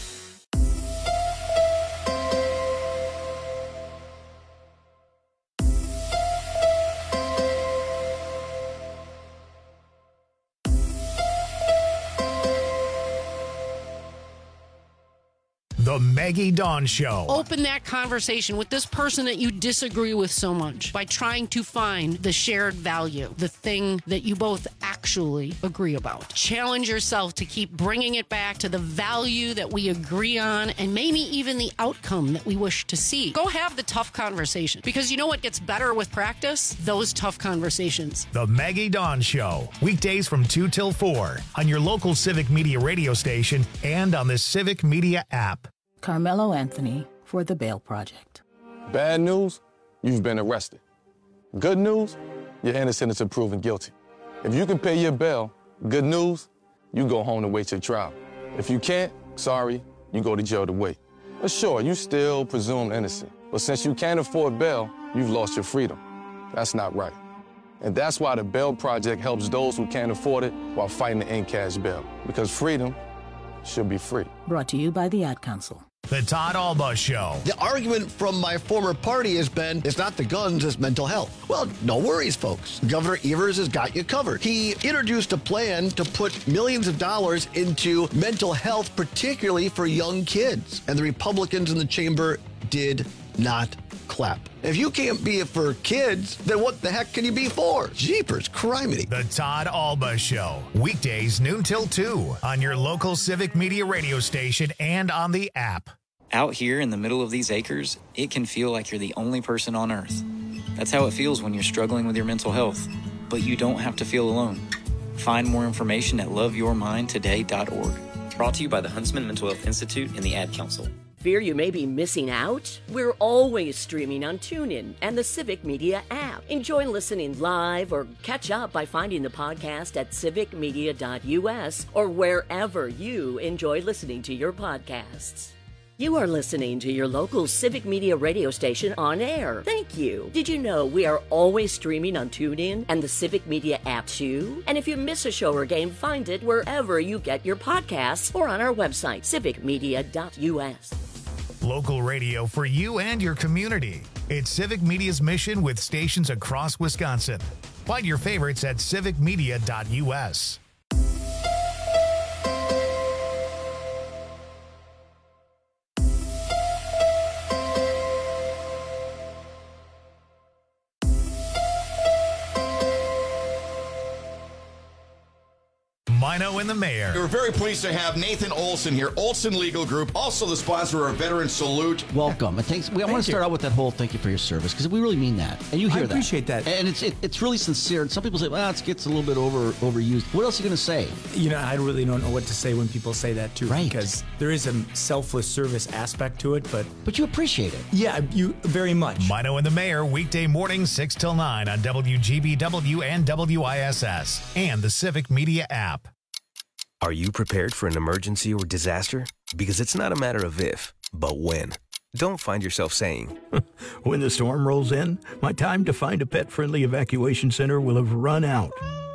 The Maggie Dawn Show. Open that conversation with this person that you disagree with so much by trying to find the shared value, the thing that you both actually agree about. Challenge yourself to keep bringing it back to the value that we agree on and maybe even the outcome that we wish to see. Go have the tough conversation, because you know what gets better with practice? Those tough conversations. The Maggie Dawn Show. Weekdays from 2 till 4 on your local Civic Media radio station and on the Civic Media app. Carmelo Anthony for the Bail Project. Bad news, you've been arrested. Good news, you're innocent until proven guilty. If you can pay your bail, good news, you go home to wait your trial. If you can't, sorry, you go to jail to wait. But sure, you still presumed innocent. But since you can't afford bail, you've lost your freedom. That's not right. And that's why the Bail Project helps those who can't afford it while fighting to end cash bail. Because freedom should be free. Brought to you by the Ad Council. The Todd Alba Show. The argument from my former party has been, it's not the guns, it's mental health. Well, no worries, folks. Governor Evers has got you covered. He introduced a plan to put millions of dollars into mental health, particularly for young kids. And the Republicans in the chamber did not clap. If you can't be it for kids, then what the heck can you be for? Jeepers, criminy. The Todd Alba Show. Weekdays noon till 2 on your local Civic Media radio station and on the app. Out here in the middle of these acres, it can feel like you're the only person on earth. That's how it feels when you're struggling with your mental health. But you don't have to feel alone. Find more information at loveyourmindtoday.org. Brought to you by the Huntsman Mental Health Institute and the Ad Council. Fear you may be missing out? We're always streaming on TuneIn and the Civic Media app. Enjoy listening live or catch up by finding the podcast at civicmedia.us or wherever you enjoy listening to your podcasts. You are listening to your local Civic Media radio station on air. Thank you. Did you know we are always streaming on TuneIn and the Civic Media app too? And if you miss a show or game, find it wherever you get your podcasts or on our website, civicmedia.us. Local radio for you and your community. It's Civic Media's mission with stations across Wisconsin. Find your favorites at civicmedia.us. Mino and the Mayor. We're very pleased to have Nathan Olson here, Olson Legal Group, also the sponsor of our Veteran Salute. Welcome. I want to start out with that whole thank you for your service, because we really mean that, and you hear that. I appreciate that, and it's really sincere. And some people say, well, it gets a little bit overused. What else are you going to say? You know, I really don't know what to say when people say that too, right? Because there is a selfless service aspect to it, but you appreciate it. Yeah, you very much. Mino and the Mayor, weekday mornings 6 till 9 on WGBW and WISS and the Civic Media app. Are you prepared for an emergency or disaster? Because it's not a matter of if, but when. Don't find yourself saying, when the storm rolls in, my time to find a pet-friendly evacuation center will have run out.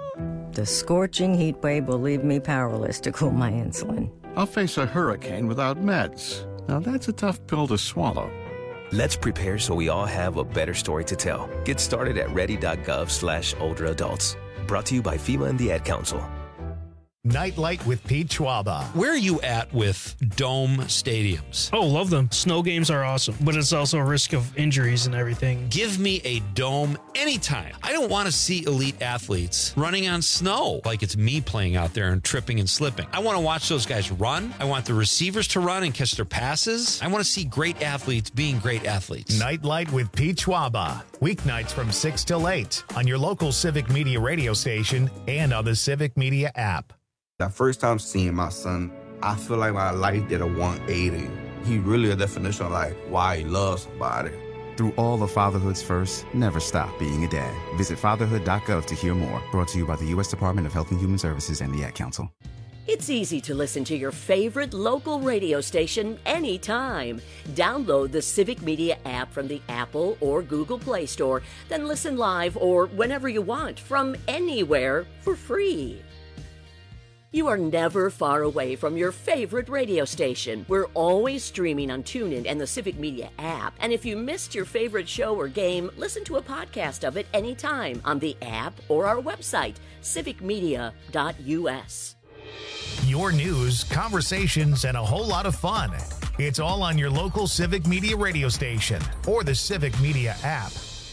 The scorching heat wave will leave me powerless to cool my insulin. I'll face a hurricane without meds. Now that's a tough pill to swallow. Let's prepare so we all have a better story to tell. Get started at ready.gov/older adults. Brought to you by FEMA and the Ad Council. Nightlight with Pete Schwaba. Where are you at with dome stadiums? Oh, love them. Snow games are awesome, but it's also a risk of injuries and everything. Give me a dome anytime. I don't want to see elite athletes running on snow like it's me playing out there and tripping and slipping. I want to watch those guys run. I want the receivers to run and catch their passes. I want to see great athletes being great athletes. Nightlight with Pete Schwaba. Weeknights from 6 till 8 on your local Civic Media radio station and on the Civic Media app. That first time seeing my son, I feel like my life did a 180. He really a definition of like why he loves somebody. Through all of fatherhood's first, never stop being a dad. Visit fatherhood.gov to hear more. Brought to you by the U.S. Department of Health and Human Services and the Ad Council. It's easy to listen to your favorite local radio station anytime. Download the Civic Media app from the Apple or Google Play Store, then listen live or whenever you want from anywhere for free. You are never far away from your favorite radio station. We're always streaming on TuneIn and the Civic Media app. And if you missed your favorite show or game, listen to a podcast of it anytime on the app or our website, civicmedia.us. Your news, conversations, and a whole lot of fun. It's all on your local Civic Media radio station or the Civic Media app.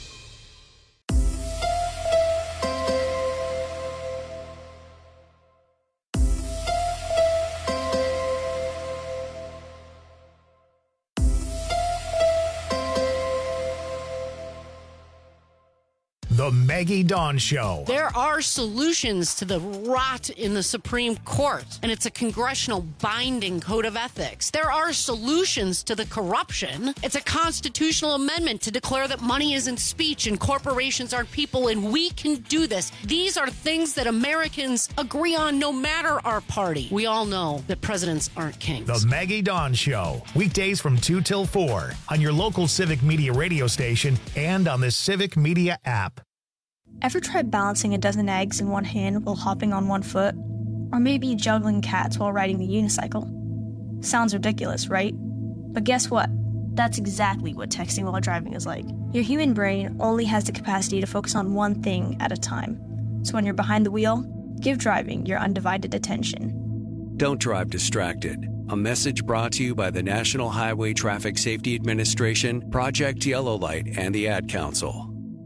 The Maggie Dawn Show. There are solutions to the rot in the Supreme Court, and it's a congressional binding code of ethics. There are solutions to the corruption. It's a constitutional amendment to declare that money isn't speech and corporations aren't people, and we can do this. These are things that Americans agree on no matter our party. We all know that presidents aren't kings. The Maggie Dawn Show. Weekdays from 2 till 4 on your local Civic Media radio station and on the Civic Media app. Ever tried balancing a dozen eggs in one hand while hopping on one foot? Or maybe juggling cats while riding the unicycle? Sounds ridiculous, right? But guess what? That's exactly what texting while driving is like. Your human brain only has the capacity to focus on one thing at a time. So when you're behind the wheel, give driving your undivided attention. Don't drive distracted. A message brought to you by the National Highway Traffic Safety Administration, Project Yellow Light, and the Ad Council.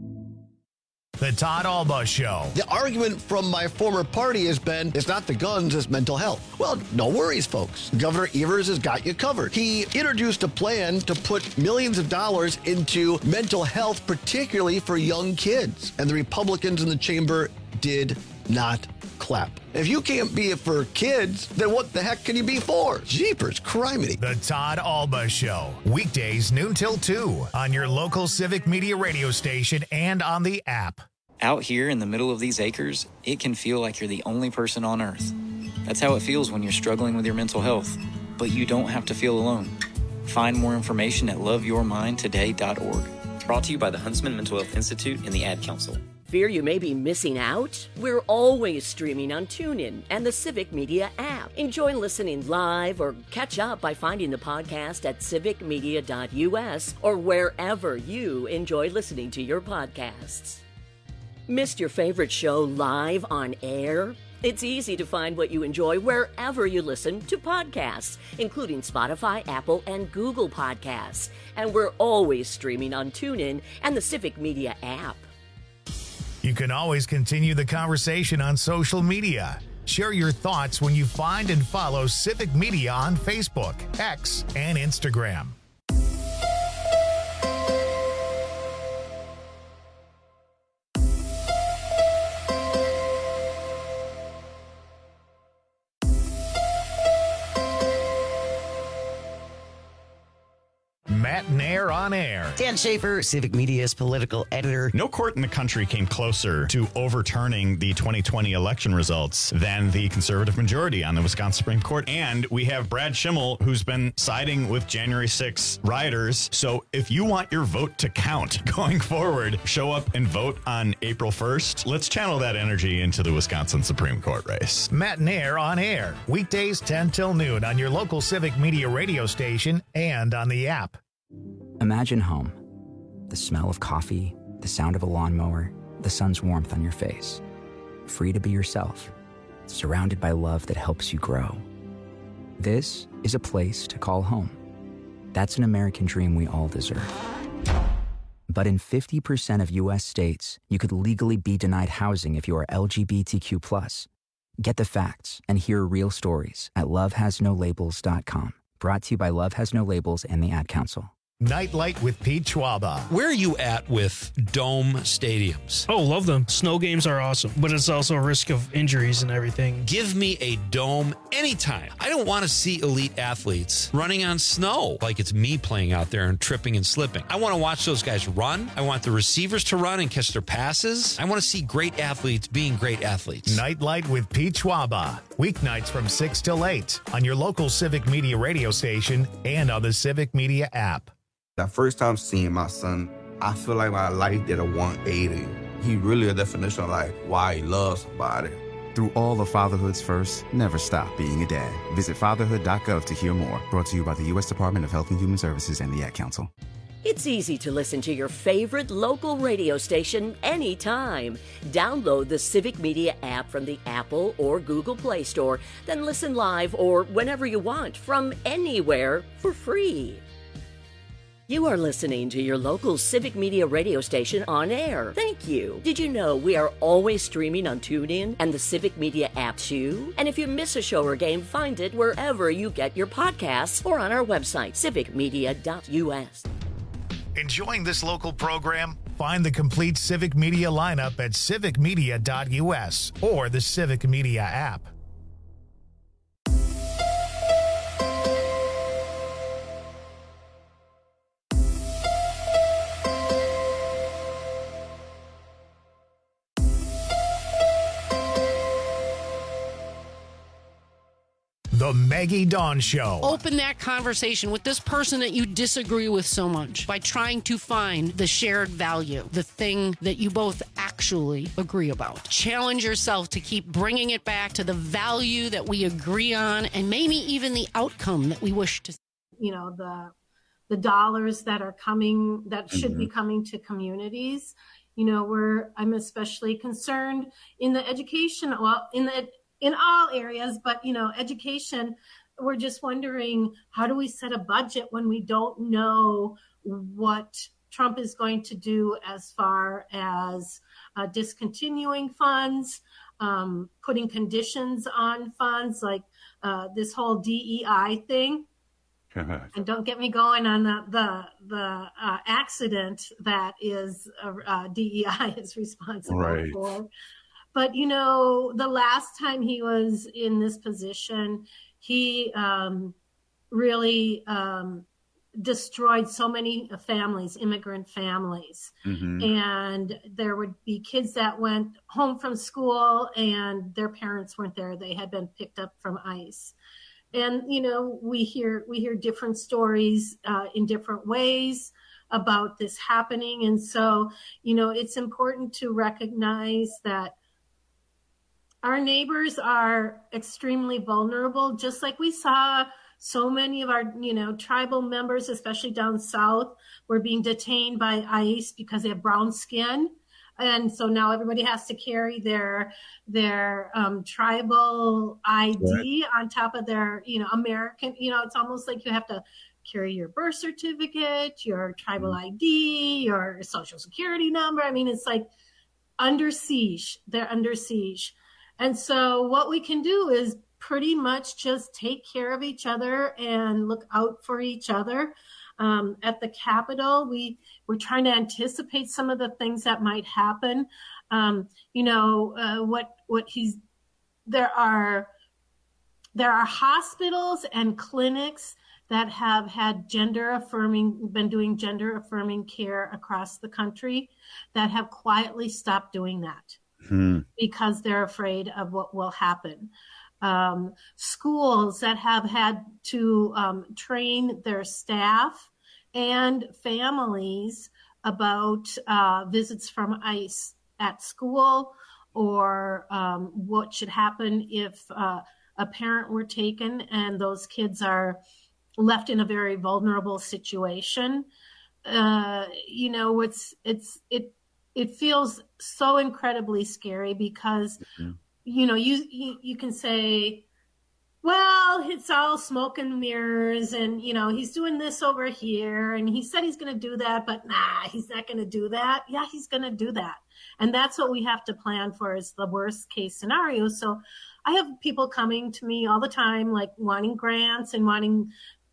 The Todd Alba Show. The argument from my former party has been, it's not the guns, it's mental health. Well, no worries, folks. Governor Evers has got you covered. He introduced a plan to put millions of dollars into mental health, particularly for young kids. And the Republicans in the chamber did not clap. If you can't be it for kids, then what the heck can you be for? Jeepers, criminy. The Todd Alba Show. Weekdays noon till 2 on your local Civic Media radio station and on the app. Out here in the middle of these acres, it can feel like you're the only person on earth. That's how it feels when you're struggling with your mental health. But you don't have to feel alone. Find more information at loveyourmindtoday.org. Brought to you by the Huntsman Mental Health Institute and the Ad Council. Fear you may be missing out? We're always streaming on TuneIn and the Civic Media app. Enjoy listening live or catch up by finding the podcast at civicmedia.us or wherever you enjoy listening to your podcasts. Missed your favorite show live on air? It's easy to find what you enjoy wherever you listen to podcasts, including Spotify, Apple, and Google Podcasts. And we're always streaming on TuneIn and the Civic Media app. You can always continue the conversation on social media. Share your thoughts when you find and follow Civic Media on Facebook, X, and Instagram. Matt Nair on air. Dan Schaefer, Civic Media's political editor. No court in the country came closer to overturning the 2020 election results than the conservative majority on the Wisconsin Supreme Court. And we have Brad Schimmel, who's been siding with January 6 rioters. So if you want your vote to count going forward, show up and vote on April 1st. Let's channel that energy into the Wisconsin Supreme Court race. Matt Nair on air. Weekdays 10 till noon on your local Civic Media radio station and on the app. Imagine home. The smell of coffee, the sound of a lawnmower, the sun's warmth on your face. Free to be yourself, surrounded by love that helps you grow. This is a place to call home. That's an American dream we all deserve. But in 50% of U.S. states, you could legally be denied housing if you are LGBTQ+. Get the facts and hear real stories at lovehasnolabels.com. Brought to you by Love Has No Labels and the Ad Council. Nightlight with Pete Schwaba. Where are you at with dome stadiums? Oh, love them. Snow games are awesome, but it's also a risk of injuries and everything. Give me a dome anytime. I don't want to see elite athletes running on snow like it's me playing out there and tripping and slipping. I want to watch those guys run. I want the receivers to run and catch their passes. I want to see great athletes being great athletes. Nightlight with Pete Schwaba. Weeknights from 6 till 8 on your local Civic Media radio station and on the Civic Media app. That first time seeing my son, I feel like my life did a 180. He really a definition of like why he loves somebody. Through all of fatherhood's first, never stop being a dad. Visit fatherhood.gov to hear more. Brought to you by the U.S. Department of Health and Human Services and the Ad Council. It's easy to listen to your favorite local radio station anytime. Download the Civic Media app from the Apple or Google Play Store, then listen live or whenever you want from anywhere for free. You are listening to your local Civic Media radio station on air. Thank you. Did you know we are always streaming on TuneIn and the Civic Media app too? And if you miss a show or game, find it wherever you get your podcasts or on our website, civicmedia.us. Enjoying this local program? Find the complete Civic Media lineup at civicmedia.us or the Civic Media app. The Maggie Dawn Show. Open that conversation with this person that you disagree with so much by trying to find the shared value, the thing that you both actually agree about. Challenge yourself to keep bringing it back to the value that we agree on and maybe even the outcome that we wish to see. You know, the dollars that are coming, that should be coming to communities. You know, I'm especially concerned in the education, in all areas, but, you know, education, we're just wondering, how do we set a budget when we don't know what Trump is going to do as far as discontinuing funds, putting conditions on funds, like this whole DEI thing. And don't get me going on the accident that is DEI is responsible for. But, you know, the last time he was in this position, he really destroyed so many families, immigrant families. And there would be kids that went home from school and their parents weren't there. They had been picked up from ICE. And, you know, we hear different stories in different ways about this happening. And so, you know, it's important to recognize that our neighbors are extremely vulnerable, just like we saw so many of our, you know, tribal members, especially down south, were being detained by ICE because they have brown skin. And so now everybody has to carry their tribal ID on top of their, you know, American, you know, it's almost like you have to carry your birth certificate, your tribal ID, your social security number. I mean, it's like under siege. They're under siege. And so what we can do is pretty much just take care of each other and look out for each other. At the Capitol, we're trying to anticipate some of the things that might happen. You know, there are hospitals and clinics that have had been doing gender affirming care across the country that have quietly stopped doing that. Because they're afraid of what will happen. Schools that have had to train their staff and families about visits from ICE at school, or what should happen if a parent were taken and those kids are left in a very vulnerable situation. You know, it feels so incredibly scary because, you know, you can say, well, it's all smoke and mirrors and, you know, he's doing this over here and he said he's going to do that, but nah, he's not going to do that. Yeah, he's going to do that. And that's what we have to plan for, is the worst case scenario. So I have people coming to me all the time, like wanting grants and wanting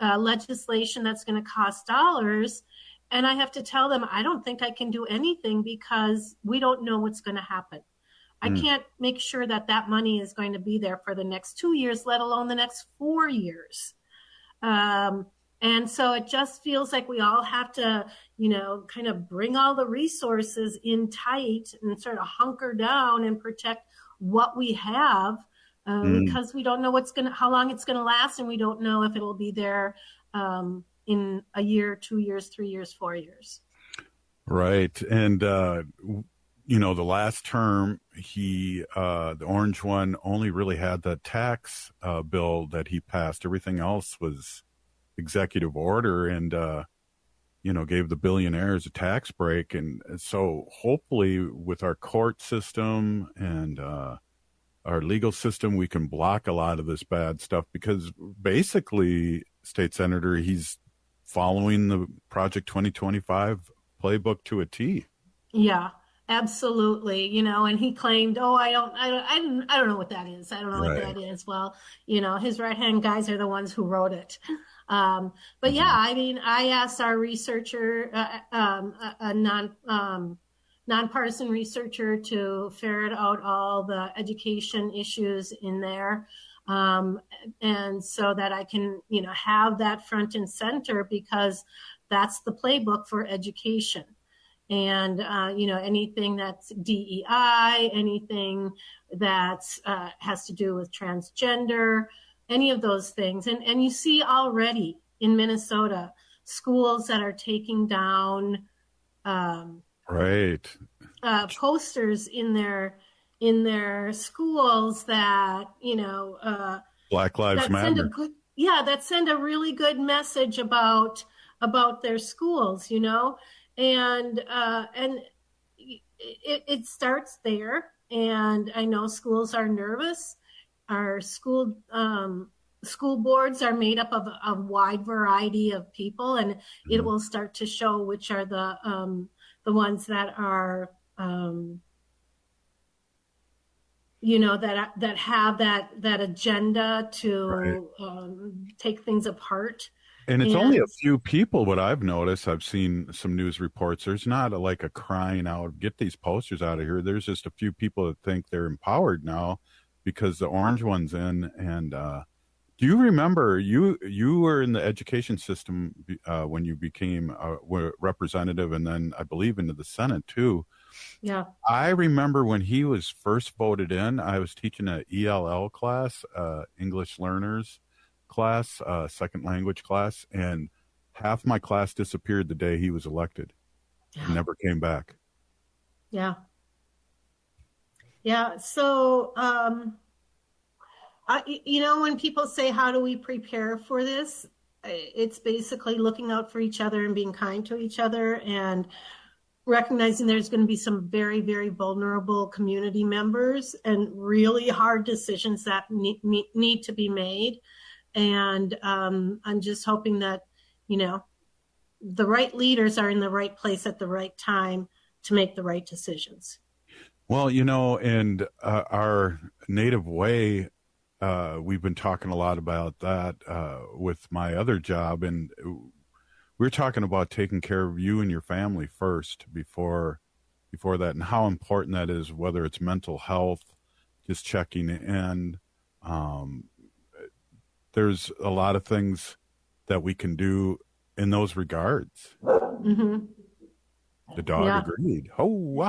legislation that's going to cost dollars. And I have to tell them, I don't think I can do anything because we don't know what's going to happen. I can't make sure that that money is going to be there for the next 2 years, let alone the next 4 years. And so it just feels like we all have to, kind of bring all the resources in tight and sort of hunker down and protect what we have, because we don't know how long it's going to last, and we don't know if it'll be there in a year, 2 years, 3 years, 4 years. Right. And, the last term, the orange one only really had the tax bill that he passed. Everything else was executive order and, gave the billionaires a tax break. And so hopefully with our court system and our legal system, we can block a lot of this bad stuff, because basically, State Senator, he's following the Project 2025 playbook to a T. Yeah. Absolutely, and he claimed, I don't know what that is. I don't know what that is. Well, his right-hand guys are the ones who wrote it. But yeah, I asked our researcher, a nonpartisan researcher, to ferret out all the education issues in there, and so that I can, have that front and center, because that's the playbook for education. And, anything that's DEI, anything that has to do with transgender, any of those things. And you see already in Minnesota, schools that are taking down posters in their schools that, Black Lives Matter. That send a really good message about their schools, And it starts there. And I know schools are nervous. Our school boards are made up of a wide variety of people, and it will start to show which are the ones that are, that have that agenda to take things apart. And it's only a few people, what I've noticed. I've seen some news reports. There's not a crying out, get these posters out of here. There's just a few people that think they're empowered now because the orange one's in. And do you remember, you were in the education system when you became a representative, and then I believe into the Senate too. Yeah. I remember when he was first voted in, I was teaching an ELL class, English learners class, second language class, and half my class disappeared the day he was elected. Yeah. Never came back. Yeah. So, when people say, how do we prepare for this? It's basically looking out for each other and being kind to each other, and recognizing there's going to be some very, very vulnerable community members and really hard decisions that need to be made. And I'm just hoping that, the right leaders are in the right place at the right time to make the right decisions. Well, and our native way, we've been talking a lot about that with my other job. And we're talking about taking care of you and your family first before that, and how important that is, whether it's mental health, just checking in. There's a lot of things that we can do in those regards. Mm-hmm. The dog agreed. Oh, wow.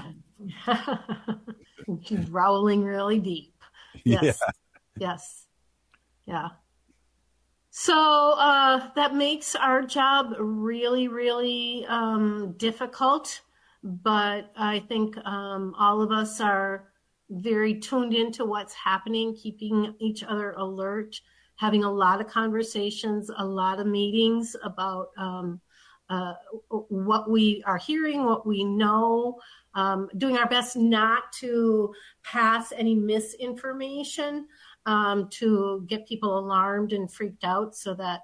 She's growling really deep. Yes. Yeah. Yes. Yeah. So that makes our job really, really difficult. But I think all of us are very tuned into what's happening, keeping each other alert, having a lot of conversations, a lot of meetings about what we are hearing, what we know, doing our best not to pass any misinformation to get people alarmed and freaked out, so that,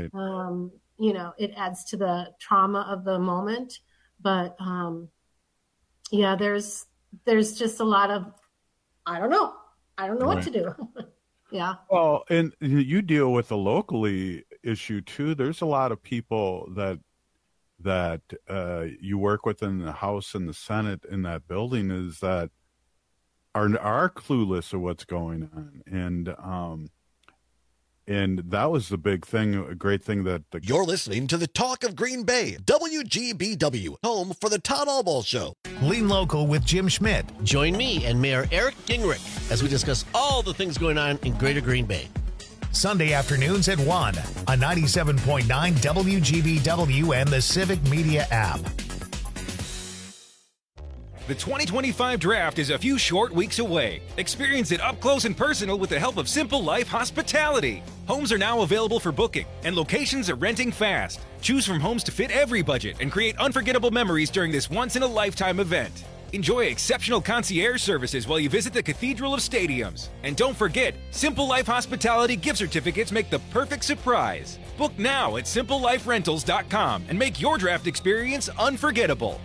it adds to the trauma of the moment. But there's just a lot of, I don't know what to do. Yeah. Well, and you deal with it locally, issue too. There's a lot of people that you work with in the House and the Senate in that building is that are clueless of what's going on, and that was the big thing, a great thing that You're listening to the Talk of Green Bay, WGBW, home for the Todd Albaugh Show. Lean Local with Jim Schmidt. Join me and Mayor Eric Gingrich as we discuss all the things going on in Greater Green Bay. Sunday afternoons at 1 on 97.9 WGBW and the Civic Media app. The 2025 Draft is a few short weeks away. Experience it up close and personal with the help of Simple Life Hospitality. Homes are now available for booking, and locations are renting fast. Choose from homes to fit every budget and create unforgettable memories during this once-in-a-lifetime event. Enjoy exceptional concierge services while you visit the Cathedral of Stadiums. And don't forget, Simple Life Hospitality gift certificates make the perfect surprise. Book now at simpleliferentals.com and make your draft experience unforgettable.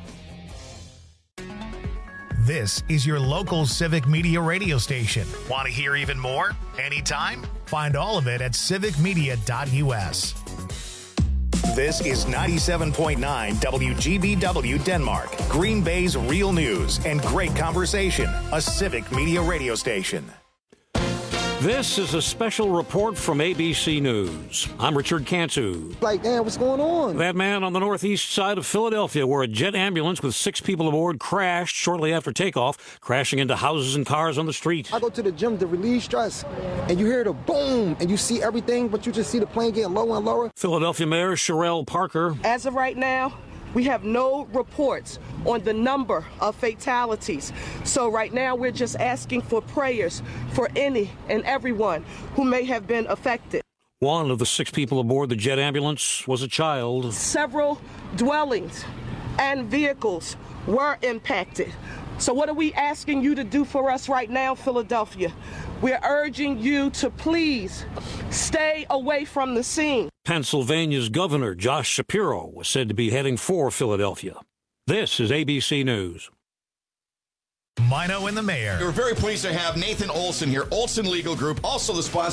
This is your local Civic Media radio station. Want to hear even more? Anytime? Find all of it at civicmedia.us. This is 97.9 WGBW Denmark, Green Bay's real news and great conversation, a Civic Media radio station. This is a special report from ABC News. I'm Richard Cantu. Damn, what's going on? That man on the northeast side of Philadelphia where a jet ambulance with 6 people aboard crashed shortly after takeoff, crashing into houses and cars on the street. I go to the gym to relieve stress, and you hear the boom, and you see everything, but you just see the plane getting lower and lower. Philadelphia Mayor Sherelle Parker. As of right now, we have no reports on the number of fatalities. So right now we're just asking for prayers for any and everyone who may have been affected. One of the 6 people aboard the jet ambulance was a child. Several dwellings and vehicles were impacted. So what are we asking you to do for us right now, Philadelphia? We're urging you to please stay away from the scene. Pennsylvania's Governor Josh Shapiro was said to be heading for Philadelphia. This is ABC News. Mino and the Mayor. We're very pleased to have Nathan Olson here, Olson Legal Group, also the sponsor